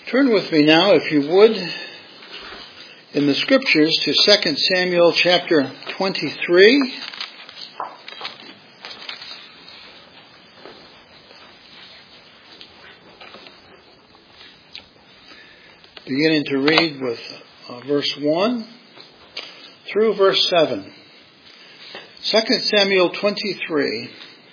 Turn with me now, if you would, in the Scriptures to 2 Samuel chapter 23. Beginning to read with verse 1 through verse 7. 2 Samuel 23,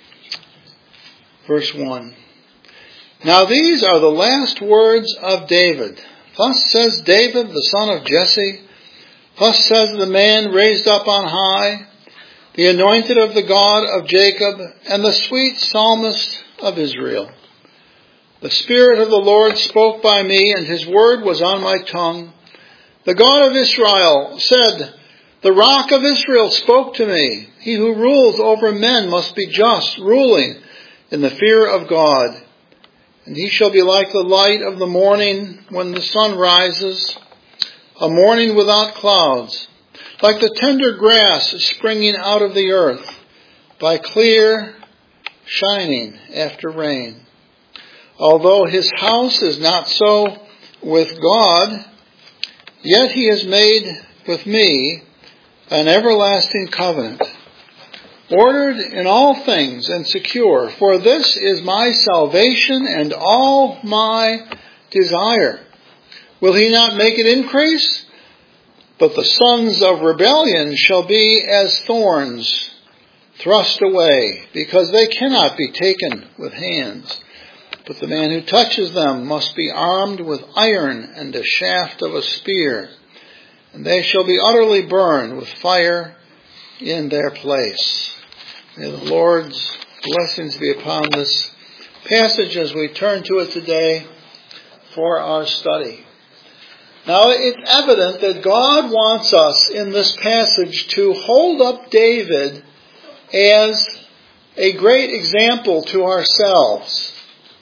verse 1. Now these are the last words of David. Thus says David, the son of Jesse. Thus says the man raised up on high, the anointed of the God of Jacob, and the sweet psalmist of Israel. The Spirit of the Lord spoke by me, and his word was on my tongue. The God of Israel said, the rock of Israel spoke to me. He who rules over men must be just, ruling in the fear of God. And he shall be like the light of the morning when the sun rises, a morning without clouds, like the tender grass springing out of the earth, by clear shining after rain. Although his house is not so with God, yet he has made with me an everlasting covenant, ordered in all things and secure. For this is my salvation and all my desire. Will he not make it increase? But the sons of rebellion shall be as thorns thrust away, because they cannot be taken with hands. But the man who touches them must be armed with iron and a shaft of a spear, and they shall be utterly burned with fire in their place. May the Lord's blessings be upon this passage as we turn to it today for our study. Now, it's evident that God wants us in this passage to hold up David as a great example to ourselves.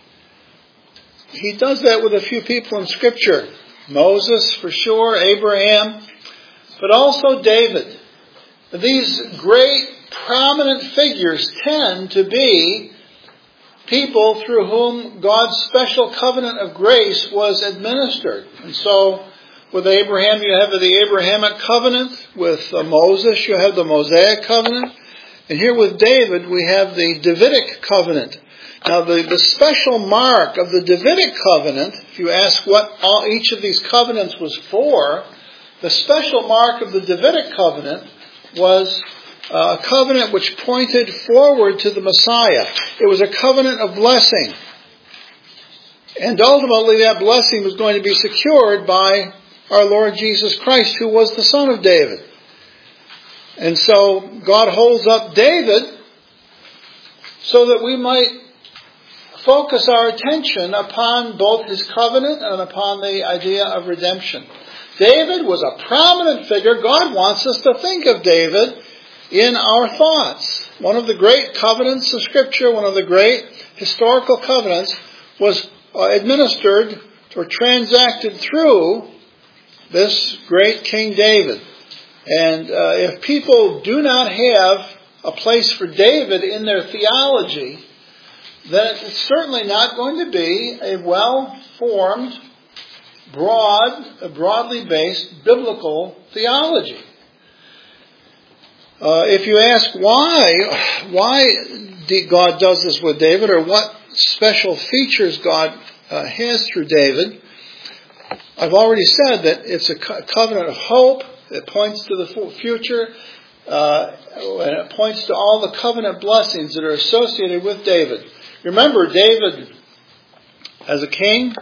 He does that with a few people in Scripture. Moses, for sure, Abraham, but also David. These great prominent figures tend to be people through whom God's special covenant of grace was administered. And so with Abraham you have the Abrahamic covenant. With Moses you have the Mosaic covenant. And here with David we have the Davidic covenant. Now the special mark of the Davidic covenant, if you ask what each of these covenants was for, the special mark of the Davidic covenant was a covenant which pointed forward to the Messiah. It was a covenant of blessing. And ultimately that blessing was going to be secured by our Lord Jesus Christ, who was the Son of David. And so God holds up David so that we might focus our attention upon both his covenant and upon the idea of redemption. David was a prominent figure. God wants us to think of David in our thoughts. One of the great covenants of Scripture, one of the great historical covenants, was administered or transacted through this great King David. And if people do not have a place for David in their theology, then it's certainly not going to be a well-formed, broadly based biblical theology. If you ask why God does this with David, or what special features God has through David, I've already said that it's a covenant of hope. It points to the future, and it points to all the covenant blessings that are associated with David. Remember, David, as a king,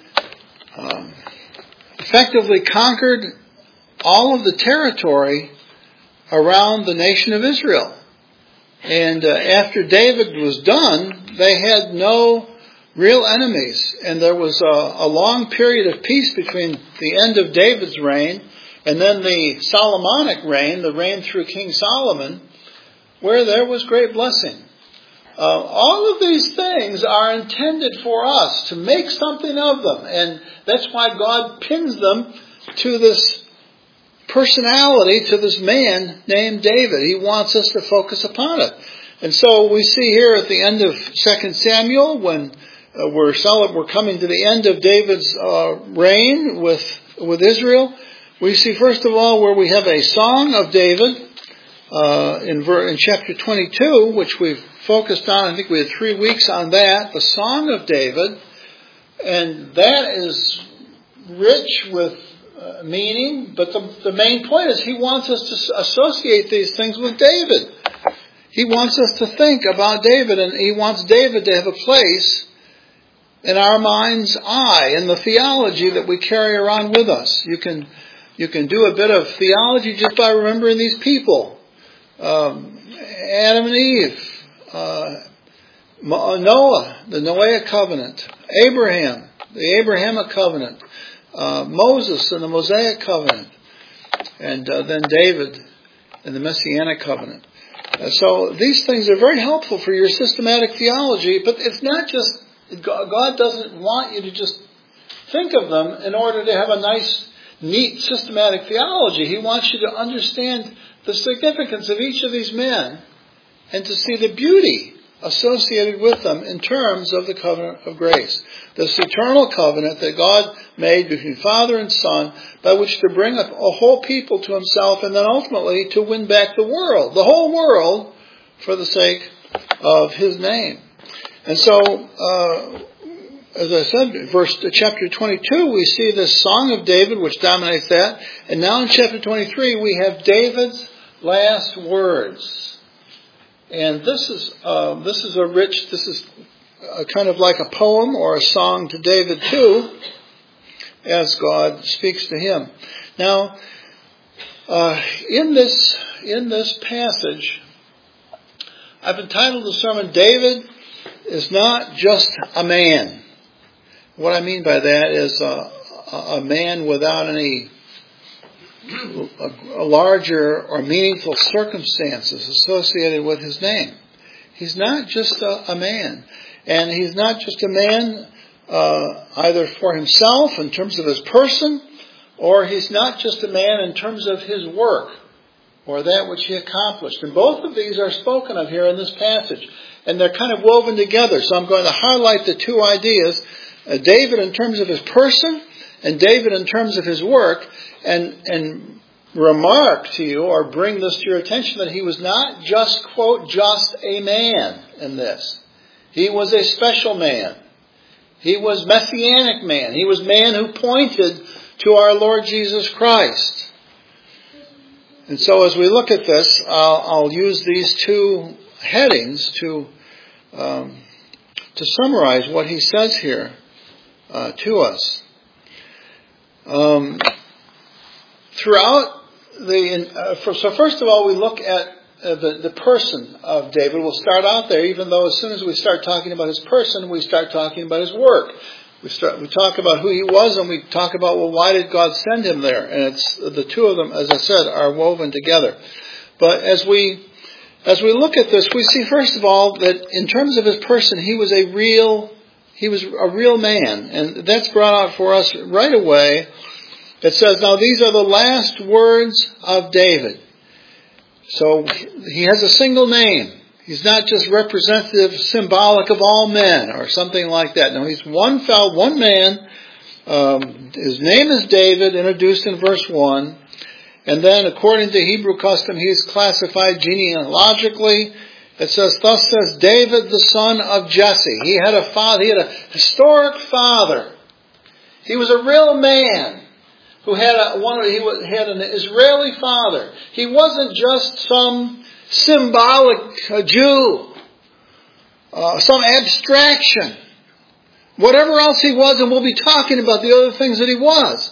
effectively conquered all of the territory around the nation of Israel. And after David was done, they had no real enemies. And there was a long period of peace between the end of David's reign and then the Solomonic reign, the reign through King Solomon, where there was great blessing. All of these things are intended for us to make something of them. And that's why God pins them to this personality, to this man named David. He wants us to focus upon it. And so we see here at the end of 2 Samuel, when we're coming to the end of David's reign with Israel. We see first of all where we have a song of David in chapter 22, which we've focused on. I think we had 3 weeks on that, the Song of David, and that is rich with meaning. But the main point is he wants us to associate these things with David. He wants us to think about David, and he wants David to have a place in our mind's eye, in the theology that we carry around with us. You can do a bit of theology just by remembering these people. Adam and Eve, Noah, the Noahic covenant, Abraham, the Abrahamic covenant, Moses and the Mosaic covenant, and then David and the Messianic covenant. So these things are very helpful for your systematic theology, but it's not just, God doesn't want you to just think of them in order to have a nice, neat, systematic theology. He wants you to understand the significance of each of these men and to see the beauty associated with them in terms of the covenant of grace. This eternal covenant that God made between Father and Son, by which to bring a whole people to himself and then ultimately to win back the world, the whole world, for the sake of his name. And so, as I said, chapter 22, we see this Song of David, which dominates that. And now in chapter 23, we have David's last words. And this is kind of like a poem or a song to David too, as God speaks to him. Now, in this passage, I've entitled the sermon, David is not just a man. What I mean by that is a man without any larger or meaningful circumstances associated with his name. He's not just a man. And he's not just a man either for himself in terms of his person, or he's not just a man in terms of his work or that which he accomplished. And both of these are spoken of here in this passage. And they're kind of woven together. So I'm going to highlight the two ideas, David in terms of his person and David in terms of his work, and remark to you or bring this to your attention that he was not just, quote, just a man in this. He was a special man. He was Messianic man. He was man who pointed to our Lord Jesus Christ. And so as we look at this, I'll use these two headings to summarize what he says here to us. So first of all, we look at the person of David. We'll start out there, even though as soon as we start talking about his person, we start talking about his work. We talk about who he was, and we talk about, well, why did God send him there? And it's the two of them, as I said, are woven together. But as we look at this, we see first of all that in terms of his person, he was a real man, and that's brought out for us right away. It says, now these are the last words of David. So he has a single name. He's not just representative, symbolic of all men or something like that. No, he's one man. His name is David, introduced in verse 1. And then according to Hebrew custom, he's classified genealogically. It says, thus says David, the son of Jesse. He had a father. He had a historic father. He was a real man who had an Israeli father. He wasn't just some symbolic Jew, some abstraction. Whatever else he was, and we'll be talking about the other things that he was.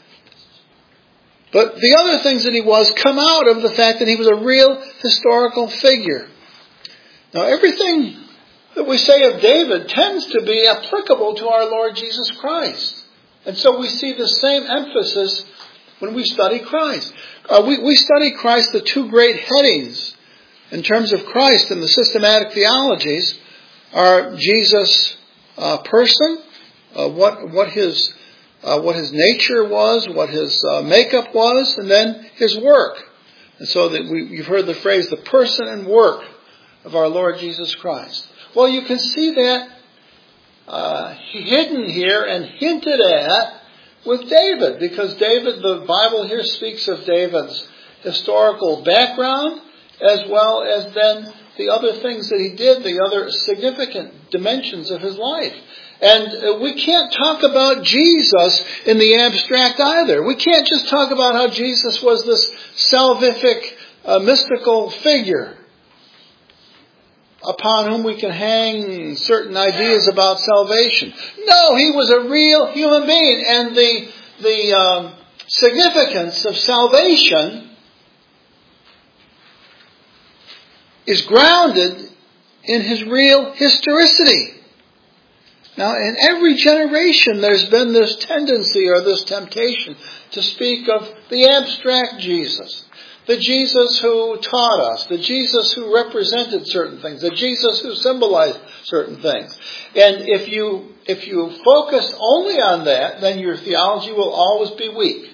But the other things that he was come out of the fact that he was a real historical figure. Now, everything that we say of David tends to be applicable to our Lord Jesus Christ. And so we see the same emphasis when we study Christ. We study Christ, the two great headings in terms of Christ in the systematic theologies are Jesus' person, what his nature was, what his makeup was, and then his work. And so that you've heard the phrase, the person and work of our Lord Jesus Christ. Well, you can see that hidden here and hinted at with David, because David, the Bible here speaks of David's historical background as well as then the other things that he did, the other significant dimensions of his life. And we can't talk about Jesus in the abstract either. We can't just talk about how Jesus was this salvific, mystical figure upon whom we can hang certain ideas about salvation. No, he was a real human being. And the significance of salvation is grounded in his real historicity. Now, in every generation, there's been this tendency or this temptation to speak of the abstract Jesus. The Jesus who taught us. The Jesus who represented certain things. The Jesus who symbolized certain things. And if you focus only on that, then your theology will always be weak.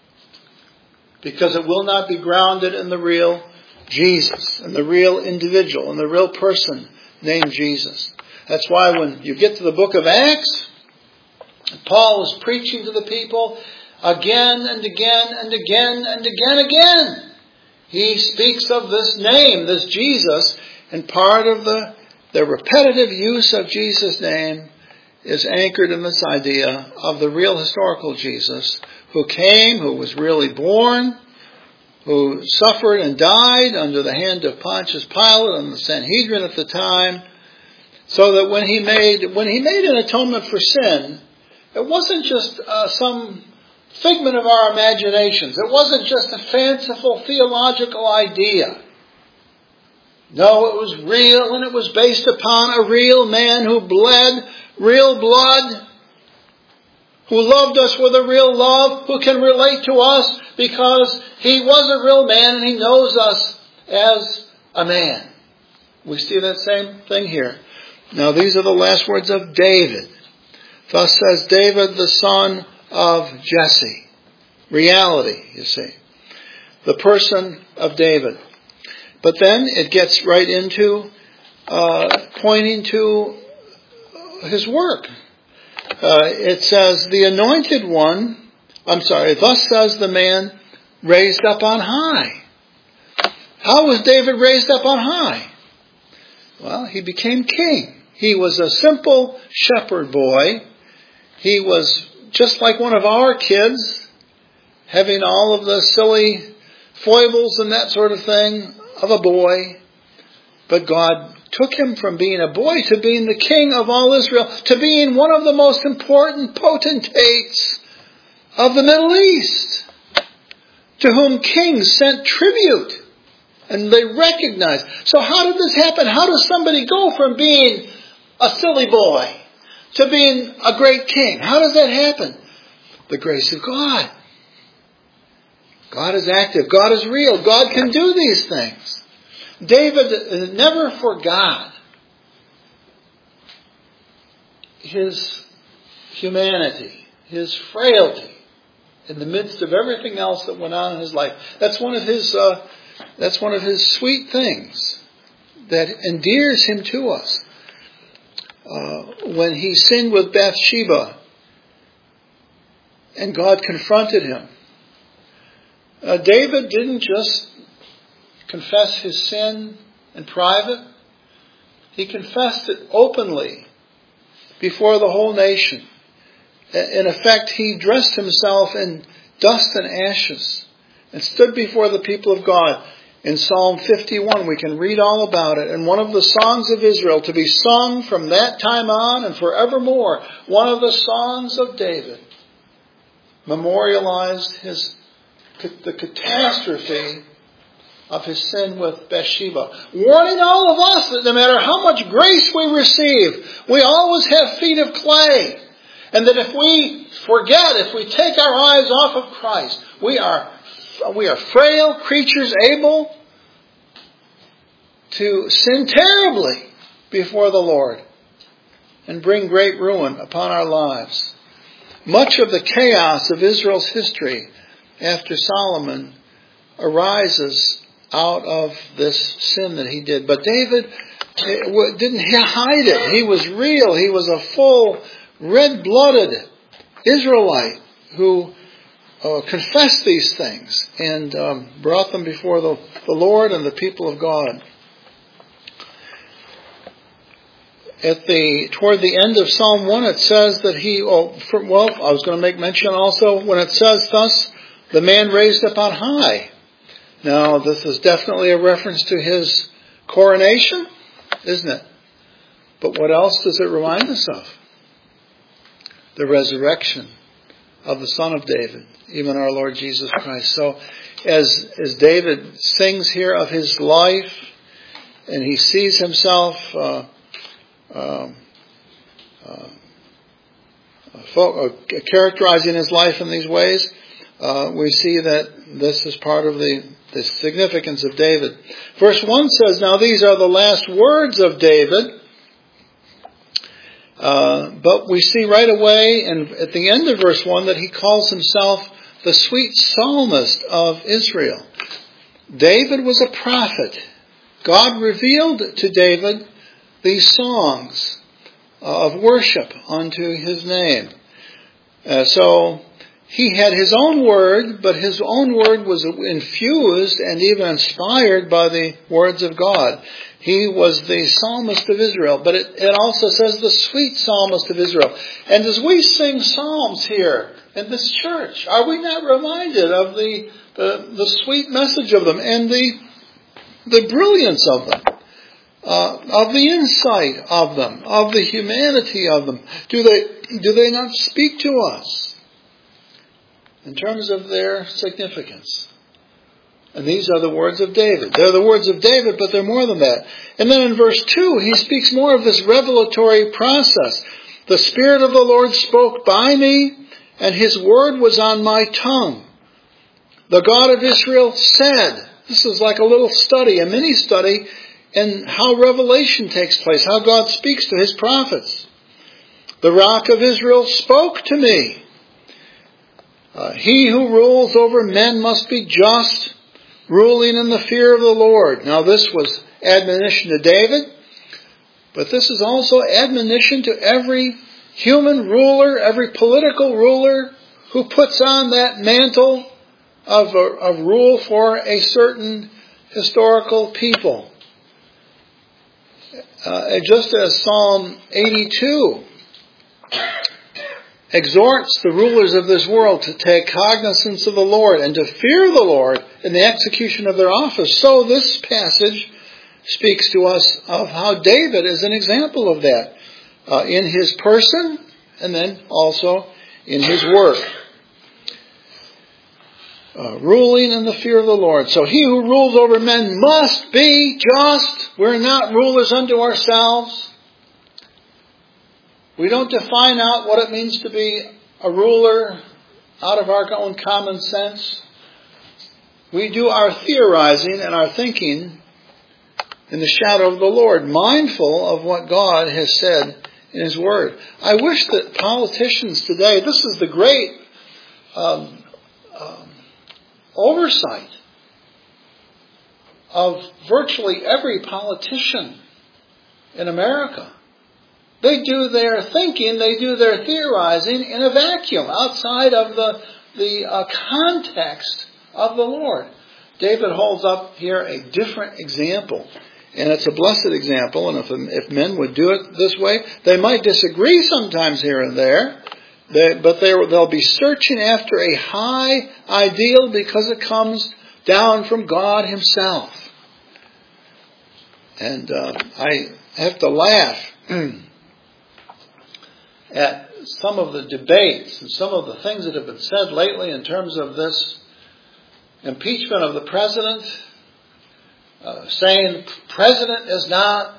Because it will not be grounded in the real Jesus, and the real individual, and the real person named Jesus. That's why when you get to the book of Acts, Paul is preaching to the people again and again and again and again. He speaks of this name, this Jesus, and part of the repetitive use of Jesus' name is anchored in this idea of the real historical Jesus who came, who was really born, who suffered and died under the hand of Pontius Pilate and the Sanhedrin at the time, so that when he made an atonement for sin, it wasn't just some figment of our imaginations. It wasn't just a fanciful theological idea. No, it was real, and it was based upon a real man who bled real blood, who loved us with a real love, who can relate to us because he was a real man and he knows us as a man. We see that same thing here. Now these are the last words of David. Thus says David, the son of Jesse. Reality, you see. The person of David. But then it gets right into pointing to his work. It says, the anointed one, thus says the man raised up on high. How was David raised up on high? Well, he became king. He was a simple shepherd boy. He was just like one of our kids, having all of the silly foibles and that sort of thing of a boy. But God took him from being a boy to being the king of all Israel, to being one of the most important potentates of the Middle East, to whom kings sent tribute, and they recognized. So how did this happen? How does somebody go from being a silly boy to being a great king? How does that happen? The grace of God. God is active. God is real. God can do these things. David never forgot his humanity, his frailty, in the midst of everything else that went on in his life. That's one of his sweet things that endears him to us. When he sinned with Bathsheba, and God confronted him, David didn't just confess his sin in private. He confessed it openly before the whole nation. In effect, he dressed himself in dust and ashes and stood before the people of God. In Psalm 51, we can read all about it. And one of the songs of Israel to be sung from that time on and forevermore, one of the songs of David, memorialized the catastrophe of his sin with Bathsheba, warning all of us that no matter how much grace we receive, we always have feet of clay. And that if we forget, if we take our eyes off of Christ, we are frail creatures able to sin terribly before the Lord and bring great ruin upon our lives. Much of the chaos of Israel's history after Solomon arises out of this sin that he did. But David didn't hide it. He was real. He was a full, red-blooded Israelite who confessed these things and brought them before the Lord and the people of God. Toward the end of Psalm 1, it says that I was going to make mention also, when it says, thus, the man raised up on high. Now, this is definitely a reference to his coronation, isn't it? But what else does it remind us of? The resurrection of the Son of David, even our Lord Jesus Christ. So, as David sings here of his life, and he sees himself characterizing his life in these ways, we see that this is part of the significance of David. Verse 1 says, now these are the last words of David. But we see right away, and at the end of verse 1, that he calls himself the sweet psalmist of Israel. David was a prophet. God revealed to David these songs of worship unto his name. So he had his own word, but his own word was infused and even inspired by the words of God. He was the psalmist of Israel, but it also says the sweet psalmist of Israel. And as we sing psalms here in this church, are we not reminded of the sweet message of them and the brilliance of them? Of the insight of them, of the humanity of them? Do they not speak to us in terms of their significance? And these are the words of David. They're the words of David, but they're more than that. And then in verse 2, he speaks more of this revelatory process. The Spirit of the Lord spoke by me, and his word was on my tongue. The God of Israel said, this is like a little study, a mini study, in how revelation takes place, how God speaks to his prophets. The Rock of Israel spoke to me. He who rules over men must be just, ruling in the fear of the Lord. Now this was admonition to David, but this is also admonition to every human ruler, every political ruler who puts on that mantle of rule for a certain historical people. Just as Psalm 82 exhorts the rulers of this world to take cognizance of the Lord and to fear the Lord in the execution of their office, so this passage speaks to us of how David is an example of that in his person and then also in his work. Ruling in the fear of the Lord. So he who rules over men must be just. We're not rulers unto ourselves. We don't define out what it means to be a ruler out of our own common sense. We do our theorizing and our thinking in the shadow of the Lord, mindful of what God has said in his word. I wish that politicians today, this is the great oversight of virtually every politician in America. They do their thinking, they do their theorizing in a vacuum, outside of the context of the Lord. David holds up here a different example, and it's a blessed example, and if men would do it this way, they might disagree sometimes here and there, but they'll be searching after a high ideal because it comes down from God himself. And I have to laugh at some of the debates and some of the things that have been said lately in terms of this impeachment of the president, saying the president is not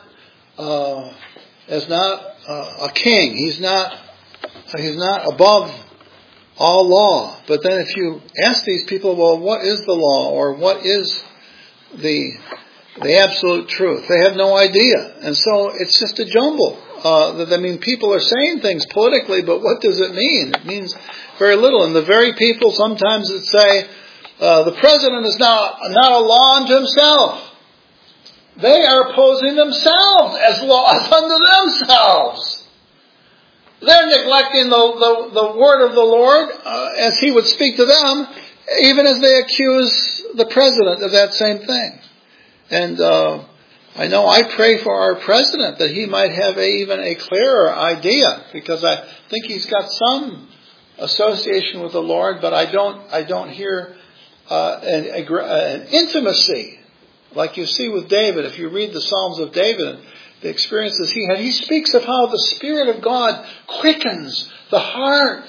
a king. He's not above all law. But then if you ask these people, well, what is the law, or what is the absolute truth? They have no idea. And so it's just a jumble. People are saying things politically, but what does it mean? It means very little. And the very people sometimes that say, the president is not a law unto himself. They are posing themselves as laws unto themselves. They're neglecting the word of the Lord as He would speak to them, even as they accuse the president of that same thing. And I know I pray for our president that he might have even a clearer idea, because I think he's got some association with the Lord, but I don't hear an intimacy like you see with David. If you read the Psalms of David and the experiences he had, he speaks of how the Spirit of God quickens the heart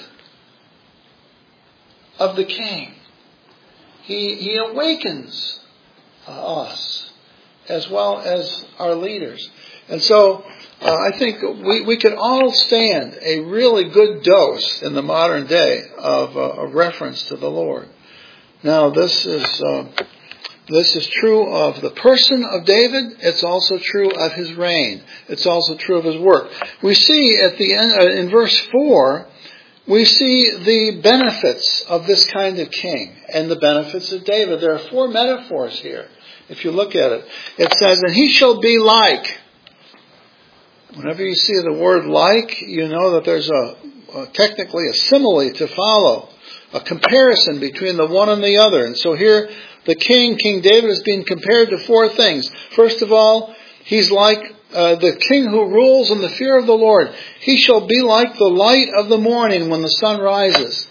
of the king. He awakens us as well as our leaders. And so I think we could all stand a really good dose in the modern day of a reference to the Lord. Now this is true of the person of David. It's also true of his reign. It's also true of his work. We see at the end, in verse 4, we see the benefits of this kind of king and the benefits of David. There are 4 metaphors here. If you look at it, it says, and he shall be like. Whenever you see the word like, you know that there's technically a simile to follow, a comparison between the one and the other. And so here, the King David, is being compared to 4 things. First of all, he's like the king who rules in the fear of the Lord. He shall be like the light of the morning when the sun rises.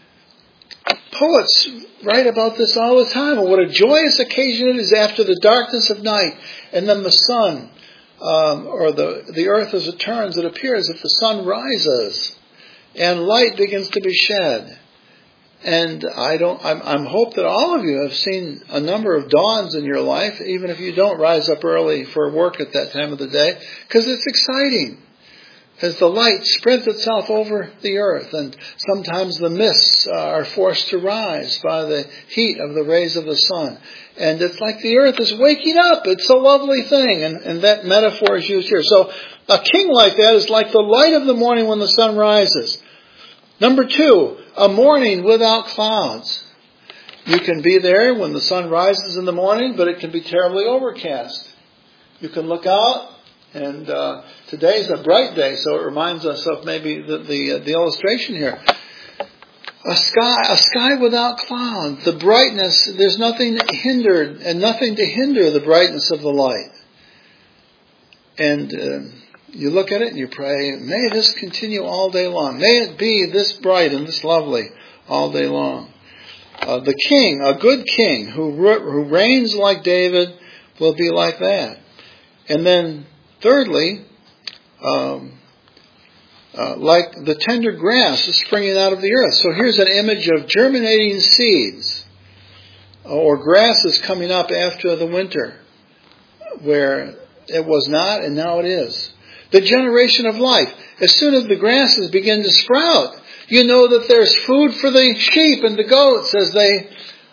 Poets write about this all the time. And what a joyous occasion it is after the darkness of night, and then the sun, or the earth as it turns, it appears that the sun rises and light begins to be shed. And I'm hope that all of you have seen a number of dawns in your life, even if you don't rise up early for work at that time of the day, because it's exciting as the light spreads itself over the earth, and sometimes the mists are forced to rise by the heat of the rays of the sun. And it's like the earth is waking up. It's a lovely thing, and that metaphor is used here. So a king like that is like the light of the morning when the sun rises. Number 2, a morning without clouds. You can be there when the sun rises in the morning, but it can be terribly overcast. You can look out, and today's a bright day, so it reminds us of maybe the illustration here. A sky without clouds. The brightness, there's nothing hindered, and nothing to hinder the brightness of the light. And you look at it and you pray, may this continue all day long. May it be this bright and this lovely all day long. The king, a good king who reigns like David, will be like that. And then thirdly, like the tender grass is springing out of the earth. So here's an image of germinating seeds, or grasses coming up after the winter, where it was not and now it is. The generation of life. As soon as the grasses begin to sprout, you know that there's food for the sheep and the goats as they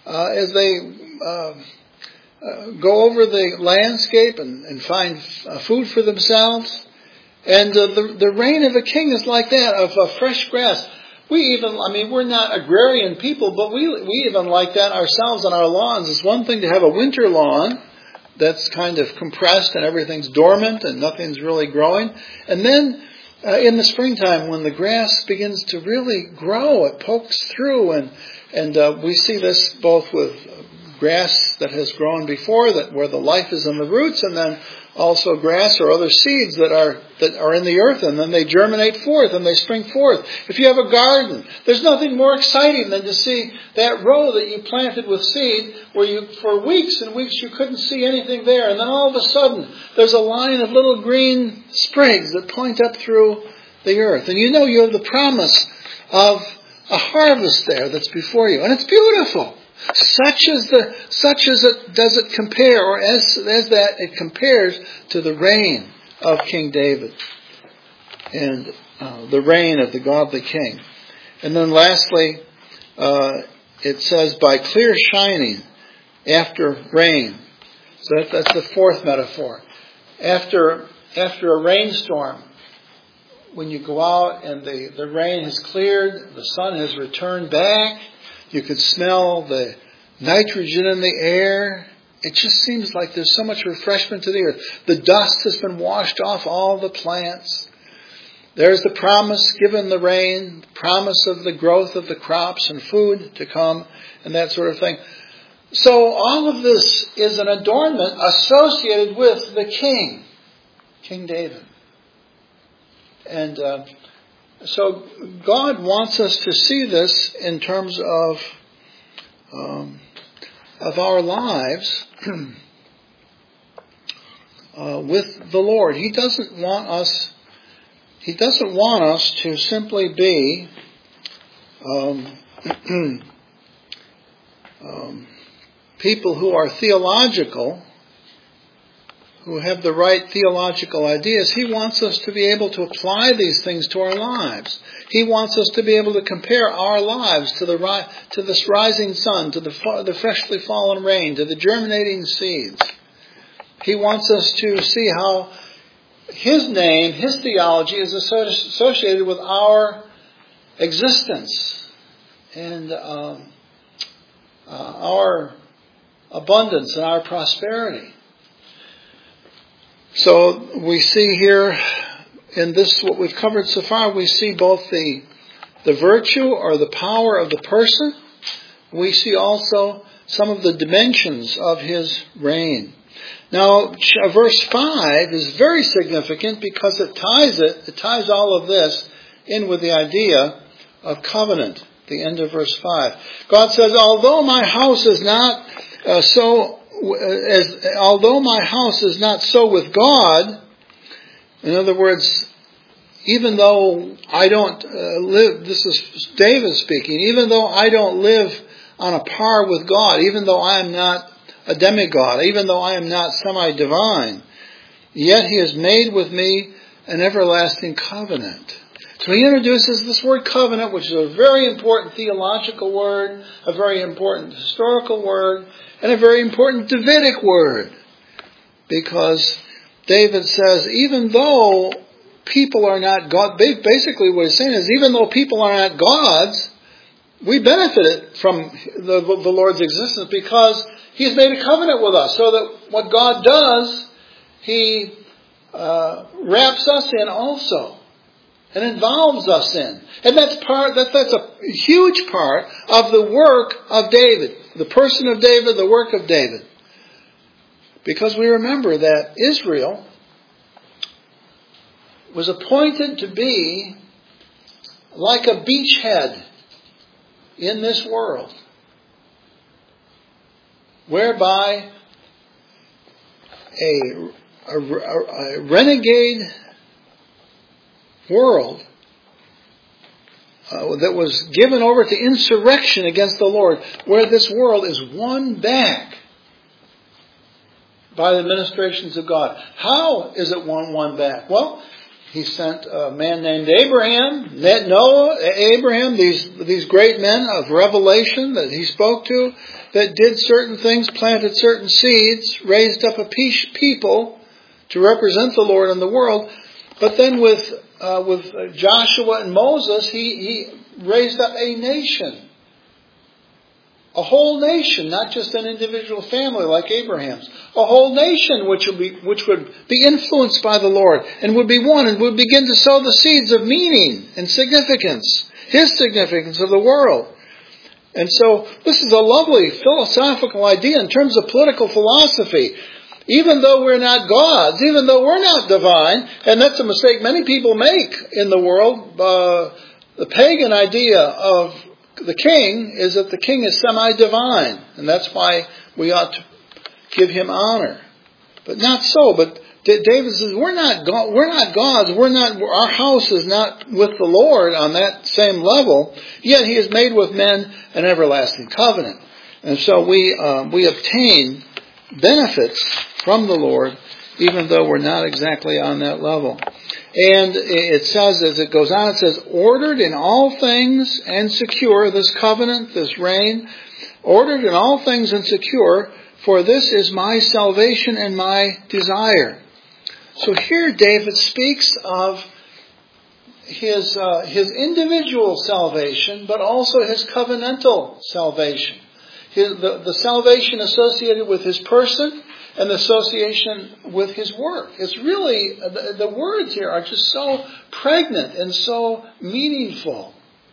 go over the landscape and find food for themselves. And the reign of a king is like that, of fresh grass. We're not agrarian people, but we even like that ourselves on our lawns. It's one thing to have a winter lawn that's kind of compressed and everything's dormant and nothing's really growing. And then in the springtime, when the grass begins to really grow, it pokes through. And we see this both with grass that has grown before, where the life is in the roots, and then also grass or other seeds that are in the earth, and then they germinate forth and they spring forth. If you have a garden, there's nothing more exciting than to see that row that you planted with seed, where for weeks and weeks you couldn't see anything there, and then all of a sudden there's a line of little green sprigs that point up through the earth, and you know you have the promise of a harvest there that's before you, and it's beautiful. Such as it does it compare, or as that it compares to the reign of King David and the reign of the godly king. And then lastly, it says by clear shining after rain. So that's the 4th metaphor. After a rainstorm, when you go out and the rain has cleared, the sun has returned back, you could smell the nitrogen in the air. it just seems like there's so much refreshment to the earth. The dust has been washed off all the plants. There's the promise given the rain, the promise of the growth of the crops and food to come, and that sort of thing. So all of this is an adornment associated with the king, King David. And so God wants us to see this in terms of our lives with the Lord. He doesn't want us to simply be people who are theological, who have the right theological ideas. He wants us to be able to apply these things to our lives. He wants us to be able to compare our lives to this rising sun, to the freshly fallen rain, to the germinating seeds. He wants us to see how His name, His theology is associated with our existence and our abundance and our prosperity. So we see here in this, what we've covered so far, we see both the virtue or the power of the person. We see also some of the dimensions of His reign. Now, verse 5 is very significant because it ties all of this in with the idea of covenant, the end of verse 5. God says, although my house is not so with God, in other words, even though I don't live, this is David speaking, even though I don't live on a par with God, even though I am not a demigod, even though I am not semi-divine, yet He has made with me an everlasting covenant. So He introduces this word covenant, which is a very important theological word, a very important historical word, and a very important Davidic word. Because David says, even though people are not God, basically what he's saying is, even though people are not gods, we benefited from the Lord's existence because He's made a covenant with us. So that what God does, He wraps us in also and involves us in. And that's a huge part of the work of David, the person of David, the work of David. Because we remember that Israel was appointed to be like a beachhead in this world, whereby a renegade world that was given over to insurrection against the Lord, where this world is won back by the ministrations of God. How is it won back? Well, He sent a man named Abraham, Noah, Abraham, these great men of revelation that He spoke to, that did certain things, planted certain seeds, raised up a people to represent the Lord in the world. But then with Joshua and Moses, he raised up a nation. A whole nation, not just an individual family like Abraham's. A whole nation which would be influenced by the Lord and would be one and would begin to sow the seeds of meaning and significance, His significance of the world. And so this is a lovely philosophical idea in terms of political philosophy. Even though we're not gods, even though we're not divine, and that's a mistake many people make in the world, the pagan idea of the king is that the king is semi-divine, and that's why we ought to give him honor. But not so. But David says, we're not gods. Our house is not with the Lord on that same level. Yet He has made with men an everlasting covenant, and so we obtain benefits from the Lord, even though we're not exactly on that level. And it says, as it goes on, it says, ordered in all things and secure, this covenant, this reign, ordered in all things and secure, for this is my salvation and my desire. So here David speaks of his individual salvation, but also his covenantal salvation. the salvation associated with his person and the association with his work. It's really, the words here are just so pregnant and so meaningful.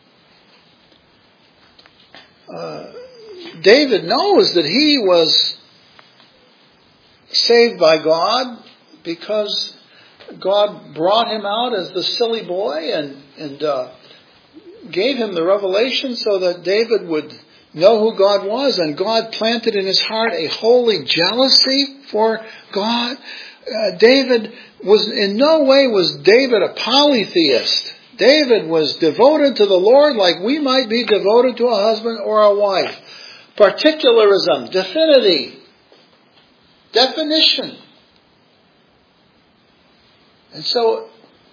David knows that he was saved by God because God brought him out as the silly boy and gave him the revelation so that David would know who God was, and God planted in his heart a holy jealousy for God. David was, in no way was David a polytheist. David was devoted to the Lord like we might be devoted to a husband or a wife. Particularism, definition. And so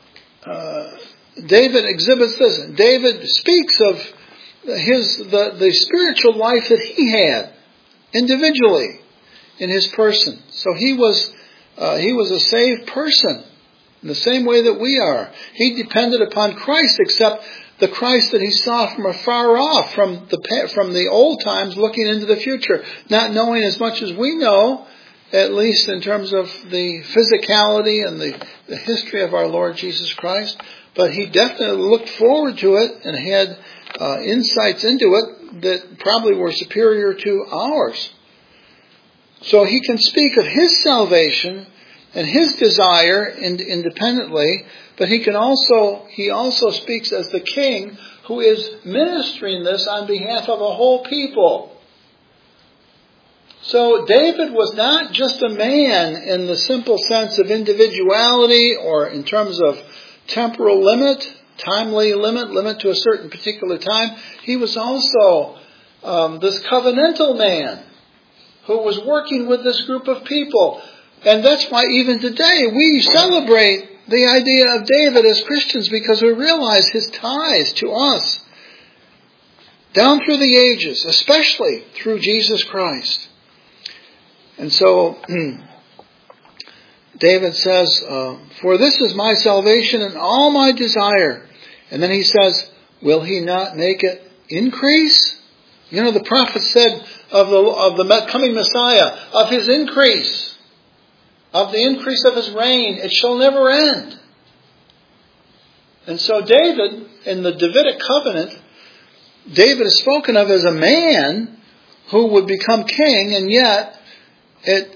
David exhibits this. David speaks of the spiritual life that he had individually in his person. So he was a saved person in the same way that we are. He depended upon Christ, except the Christ that he saw from afar off, from the old times, looking into the future, not knowing as much as we know, at least in terms of the physicality and the history of our Lord Jesus Christ. But he definitely looked forward to it and had insights into it that probably were superior to ours. So he can speak of his salvation and his desire independently, but he also speaks as the king who is ministering this on behalf of a whole people. So David was not just a man in the simple sense of individuality or in terms of temporal limit, timely limit to a certain particular time. He was also this covenantal man who was working with this group of people. And that's why even today we celebrate the idea of David as Christians, because we realize his ties to us down through the ages, especially through Jesus Christ. And so David says, for this is my salvation and all my desire. And then he says, will he not make it increase? You know, the prophet said of the coming Messiah, of his increase, of the increase of his reign, it shall never end. And so David, in the Davidic covenant, David is spoken of as a man who would become king, and yet in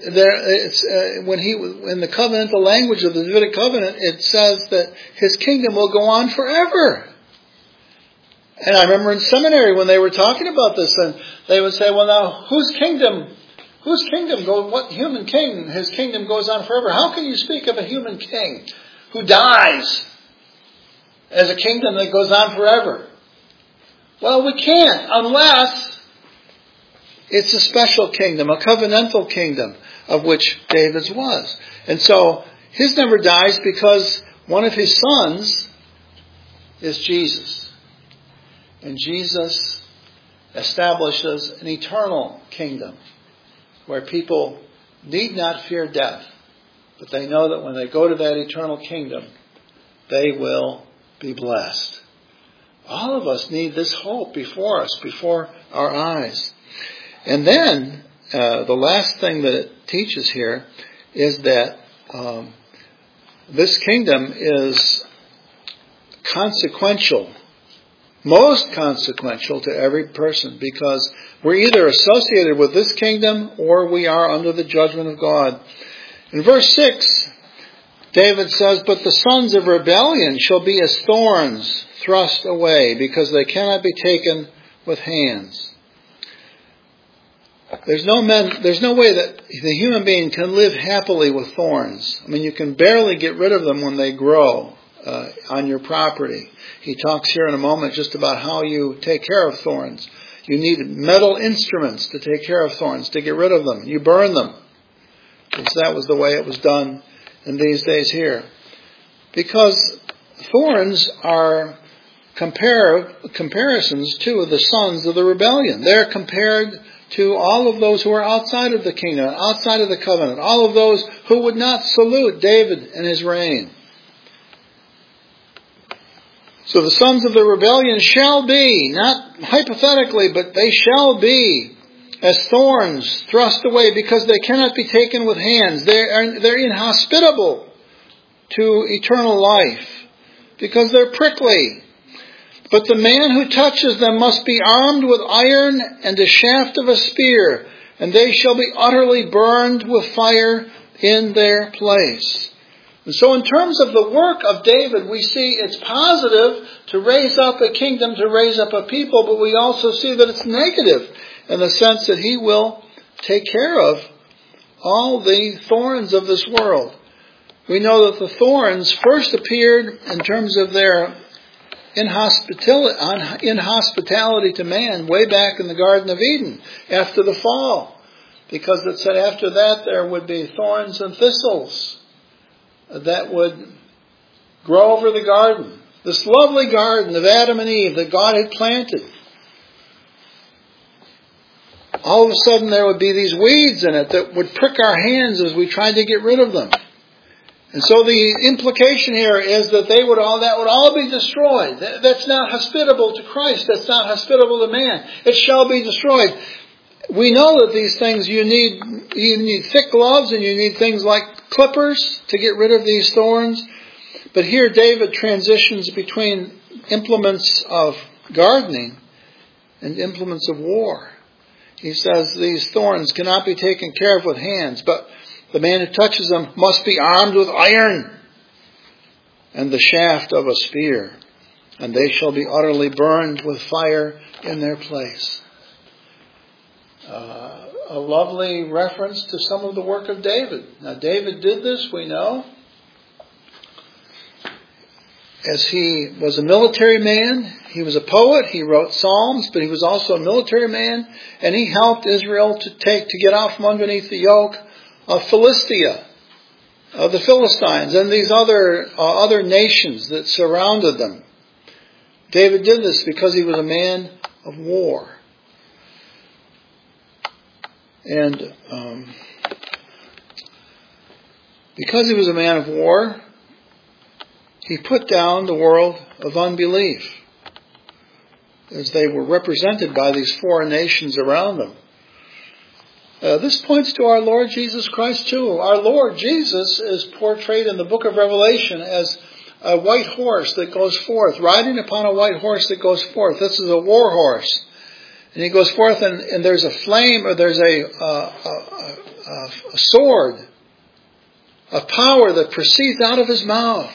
the covenantal language of the Davidic covenant, it says that his kingdom will go on forever. And I remember in seminary when they were talking about this, and they would say, well, now, whose kingdom goes, what human king, his kingdom goes on forever? How can you speak of a human king who dies as a kingdom that goes on forever? Well, we can't unless it's a special kingdom, a covenantal kingdom, of which David's was. And so his never dies because one of his sons is Jesus. And Jesus establishes an eternal kingdom where people need not fear death, but they know that when they go to that eternal kingdom, they will be blessed. All of us need this hope before us, before our eyes. And then, the last thing that it teaches here is that this kingdom is consequential, most consequential to every person, because we're either associated with this kingdom or we are under the judgment of God. In verse 6, David says, but the sons of rebellion shall be as thorns thrust away, because they cannot be taken with hands. There's no way that the human being can live happily with thorns. I mean, you can barely get rid of them when they grow on your property. He talks here in a moment just about how you take care of thorns. You need metal instruments to take care of thorns, to get rid of them. You burn them. Because that was the way it was done in these days here. Because thorns are comparisons to the sons of the rebellion. They're compared to all of those who are outside of the kingdom, outside of the covenant, all of those who would not salute David and his reign. So the sons of the rebellion shall be, not hypothetically, but they shall be as thorns thrust away because they cannot be taken with hands. They're inhospitable to eternal life because they're prickly. But the man who touches them must be armed with iron and the shaft of a spear, and they shall be utterly burned with fire in their place. And so in terms of the work of David, we see it's positive to raise up a kingdom, to raise up a people, but we also see that it's negative in the sense that he will take care of all the thorns of this world. We know that the thorns first appeared in terms of their inhospitality to man way back in the Garden of Eden after the fall. Because it said after that there would be thorns and thistles that would grow over the garden. This lovely garden of Adam and Eve that God had planted. All of a sudden there would be these weeds in it that would prick our hands as we tried to get rid of them. And so the implication here is that that would all be destroyed. That's not hospitable to Christ. That's not hospitable to man. It shall be destroyed. We know that these things you need thick gloves and you need things like clippers to get rid of these thorns. But here David transitions between implements of gardening and implements of war. He says these thorns cannot be taken care of with hands, but the man who touches them must be armed with iron and the shaft of a spear, and they shall be utterly burned with fire in their place. A lovely reference to some of the work of David. Now, David did this, we know, as he was a military man. He was a poet. He wrote psalms, but he was also a military man, and he helped Israel to get out from underneath the yoke of Philistia, of the Philistines, and these other nations that surrounded them. David did this because he was a man of war. And because he was a man of war, he put down the world of unbelief, as they were represented by these foreign nations around them. This points to our Lord Jesus Christ too. Our Lord Jesus is portrayed in the book of Revelation as a white horse that goes forth, riding upon a white horse that goes forth. This is a war horse. And he goes forth and there's a flame, or there's a sword of power that proceeds out of his mouth.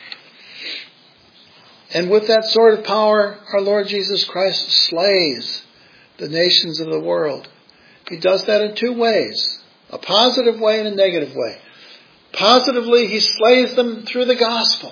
And with that sword of power, our Lord Jesus Christ slays the nations of the world. He does that in two ways, a positive way and a negative way. Positively, he slays them through the gospel.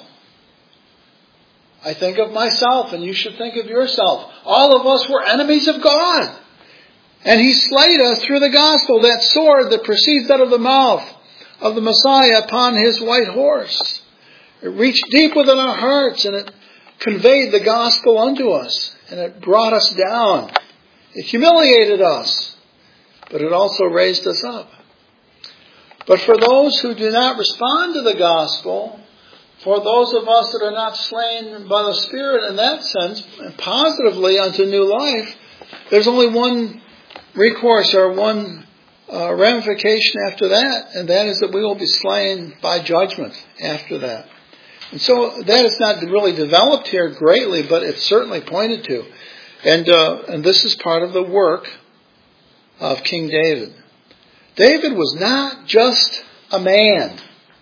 I think of myself, and you should think of yourself. All of us were enemies of God. And he slayed us through the gospel, that sword that proceeds out of the mouth of the Messiah upon his white horse. It reached deep within our hearts, and it conveyed the gospel unto us, and it brought us down. It humiliated us, but it also raised us up. But for those who do not respond to the gospel, for those of us that are not slain by the Spirit in that sense, and positively unto new life, there's only one recourse or one ramification after that, and that is that we will be slain by judgment after that. And so that is not really developed here greatly, but it's certainly pointed to. And this is part of the work of King David. David was not just a man.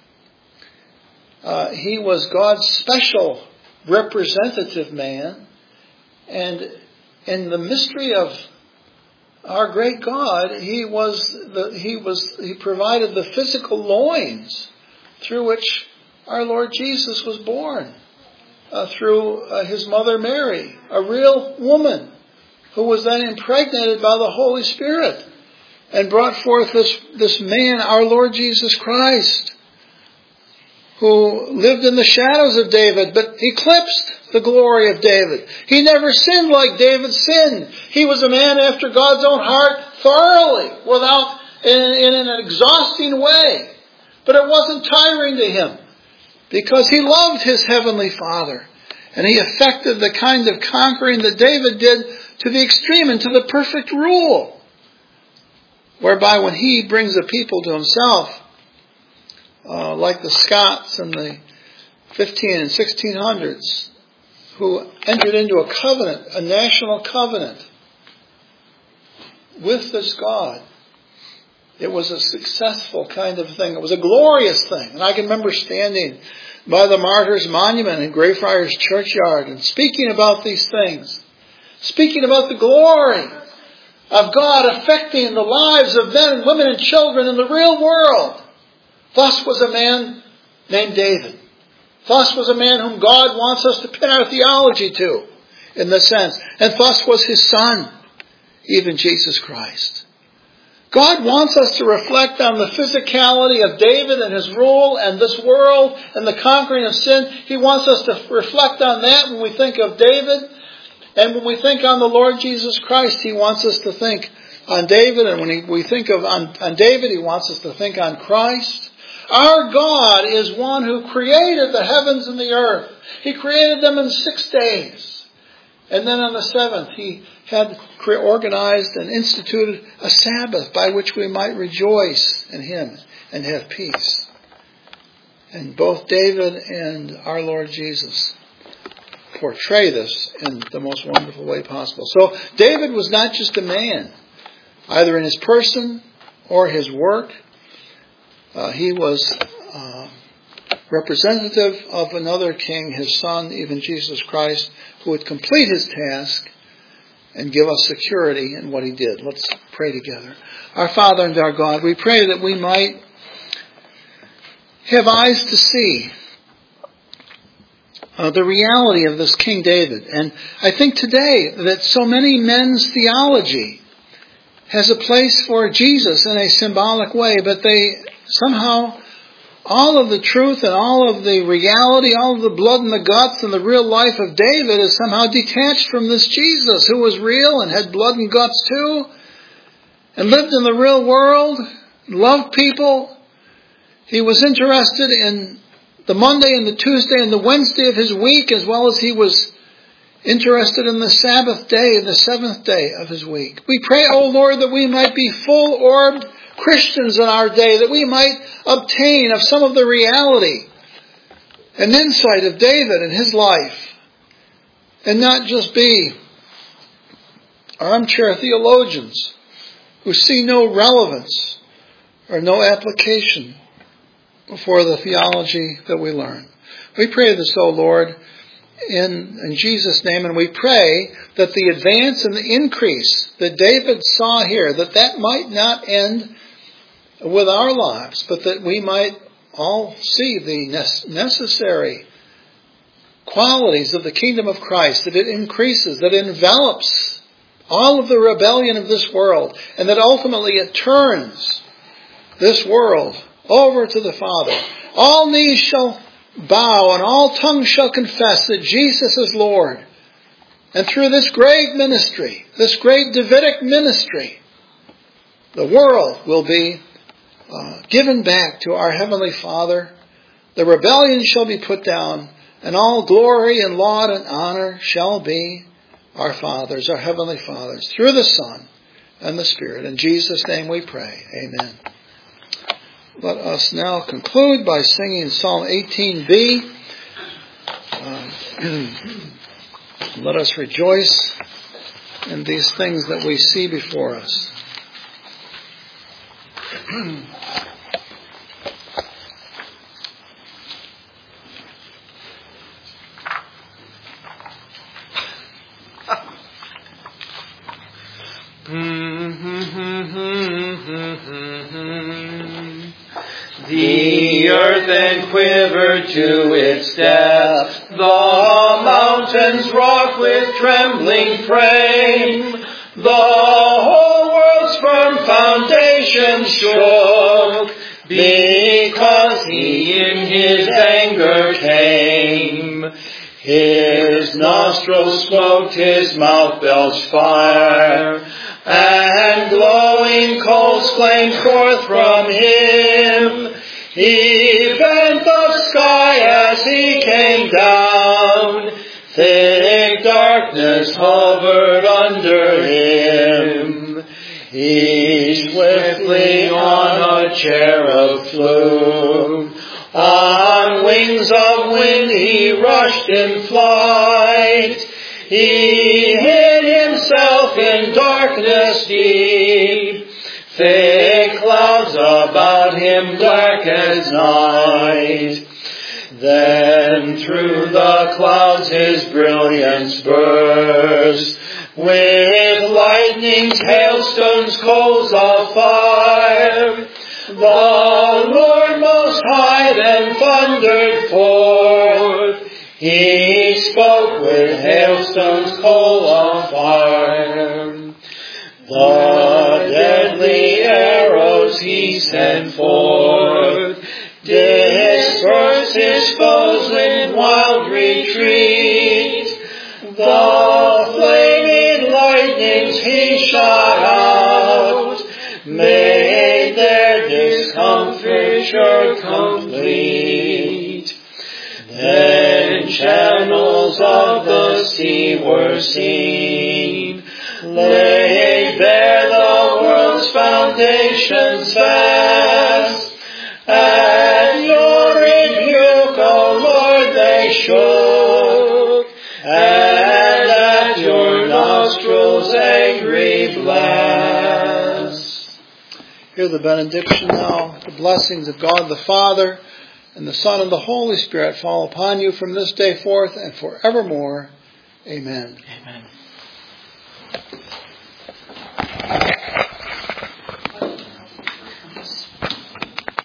He was God's special representative man. And in the mystery of our great God, he provided the physical loins through which our Lord Jesus was born, through his mother Mary, a real woman who was then impregnated by the Holy Spirit and brought forth this man, our Lord Jesus Christ, who lived in the shadows of David, but eclipsed the glory of David. He never sinned like David sinned. He was a man after God's own heart thoroughly, in an exhausting way. But it wasn't tiring to him, because he loved his heavenly Father. And he effected the kind of conquering that David did to the extreme and to the perfect rule. whereby when he brings a people to himself, like the Scots in the 15 and 1600s, who entered into a covenant, a national covenant with this God. It was a successful kind of thing. It was a glorious thing. And I can remember standing by the Martyrs' Monument in Greyfriars Churchyard and speaking about these things. Speaking about the glory of God affecting the lives of men and women and children in the real world. Thus was a man named David. Thus was a man whom God wants us to pin our theology to, in this sense. And thus was his son, even Jesus Christ. God wants us to reflect on the physicality of David and his rule and this world and the conquering of sin. He wants us to reflect on that when we think of David. And when we think on the Lord Jesus Christ, he wants us to think on David. And when we think of on David, he wants us to think on Christ. Our God is one who created the heavens and the earth. He created them in 6 days. And then on the 7th, he had organized and instituted a Sabbath by which we might rejoice in him and have peace. And both David and our Lord Jesus portray this in the most wonderful way possible. So David was not just a man, either in his person or his work. He was representative of another king, his son, even Jesus Christ, who would complete his task and give us security in what he did. Let's pray together. Our Father and our God, we pray that we might have eyes to see the reality of this King David. And I think today that so many men's theology has a place for Jesus in a symbolic way, but they somehow, all of the truth and all of the reality, all of the blood and the guts and the real life of David is somehow detached from this Jesus who was real and had blood and guts too, and lived in the real world, loved people. He was interested in the Monday and the Tuesday and the Wednesday of his week, as well as he was interested in the Sabbath day, the 7th day of his week. We pray, O Lord, that we might be full-orbed Christians in our day, that we might obtain of some of the reality and insight of David and his life, and not just be armchair theologians who see no relevance or no application for the theology that we learn. We pray this, O Lord, in Jesus' name, and we pray that the advance and the increase that David saw here, that might not end with our lives, but that we might all see the necessary qualities of the kingdom of Christ, that it increases, that it envelops all of the rebellion of this world, and that ultimately it turns this world over to the Father. All knees shall bow and all tongues shall confess that Jesus is Lord. And through this great ministry, this great Davidic ministry, the world will be given back to our Heavenly Father. The rebellion shall be put down, and all glory and laud and honor shall be our Father's, our Heavenly Father's, through the Son and the Spirit. In Jesus' name we pray. Amen. Let us now conclude by singing Psalm 18b. Let us rejoice in these things that we see before us. The earth then quivered to its depths, the mountains rocked with trembling frame, the whole world's firm foundation shook, because he in his anger came. His nostrils smoked, his mouth belched fire, and glowing coals flamed forth from him. He bent the sky as he came down. Thick darkness hovered under him. He swift swiftly on a cherub flew. On wings of wind he rushed in flight. He hid himself in darkness deep. Thick clouds about him, dark as night. Then through the clouds his brilliance burst, with lightnings, hailstones, coals of fire. The Lord Most High then thundered forth. He spoke with hailstones, coal of fire. The deadly arrows he sent forth, dispersed his foes in wild retreat. The flaming lightnings he shot out, made their discomfiture complete. Then channels of the sea were seen, laid bare the world's foundations fast. At your rebuke, O Lord, they shook, and at your nostrils angry blast. Hear the benediction now. The blessings of God the Father, and the Son, and the Holy Spirit fall upon you from this day forth and forevermore. Amen. Amen.